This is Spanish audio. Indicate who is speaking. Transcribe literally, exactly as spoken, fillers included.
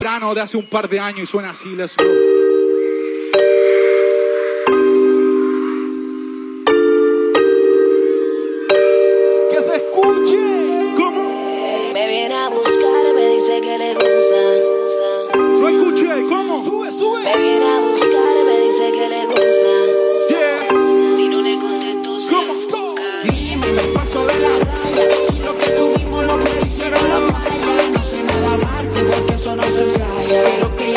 Speaker 1: verano de hace un par de años y suena así, let's go.